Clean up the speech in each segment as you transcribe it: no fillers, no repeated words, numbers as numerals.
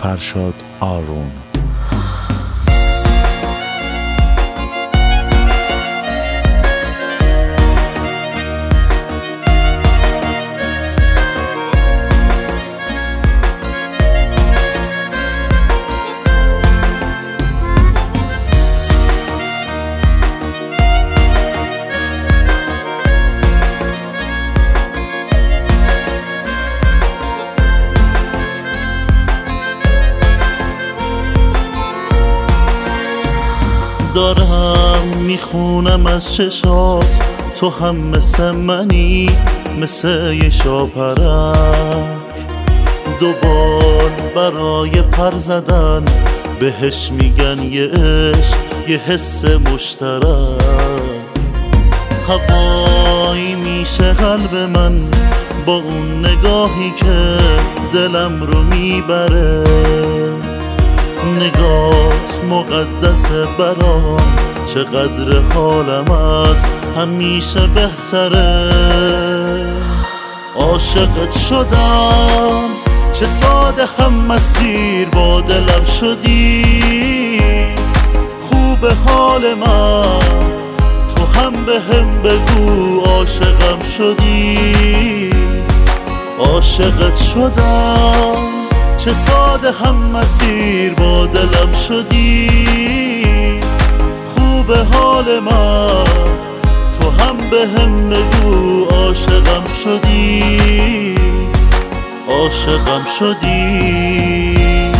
فرشاد آرون. دارم میخونم از چشات، تو هم مثل منی، مثل یه شاپرک، دو بال برای پر زدن، بهش میگن یه عشق، یه حس مشترک. هوایی میشه قلب من با اون نگاهی که دلم رو میبره، نگات مقدسه برام، چقدر حالم از همیشه بهتره. عاشقت شدم، چه ساده هم مسیر با دلم شدی، خوب حال من تو هم به هم بگو عاشقم شدی. عاشقت شدم، چه ساده هم مسیر با دلم شدی، خوب حال من تو هم به هم بگو عاشقم شدی، عاشقم شدی.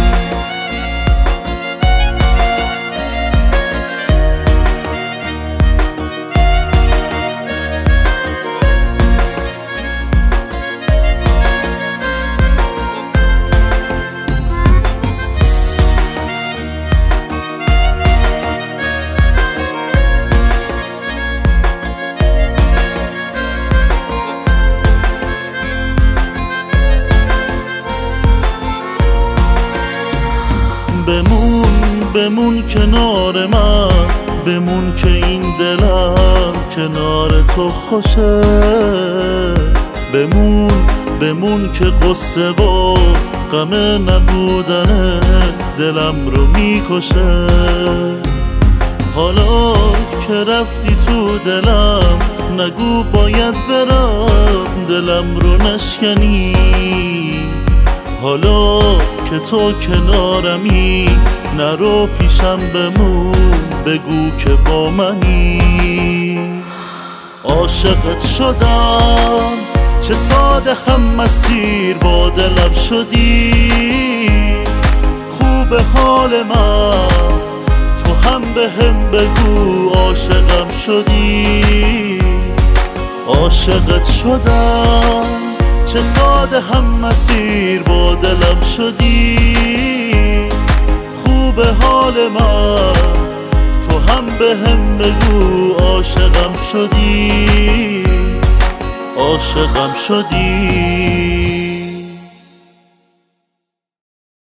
بمون کنار من، بمون که این دلم کنار تو خوشه، بمون که قصه و غم نبودن دلم رو میکشه. حالا که رفتی تو دلم، نگو باید برم دلم رو نشکنی. حالا که تو کنارمی، نرو پیشم بمون، بگو که با منی. عاشقت شدم، چه ساده هم مسیر با دلم شدی، خوب حال من تو هم به هم بگو عاشقم شدی. عاشقت شدم، چه ساده هم مسیر با دلم شدی، خوب حال من تو هم به هم بگو عاشقم شدی، عاشقم شدی.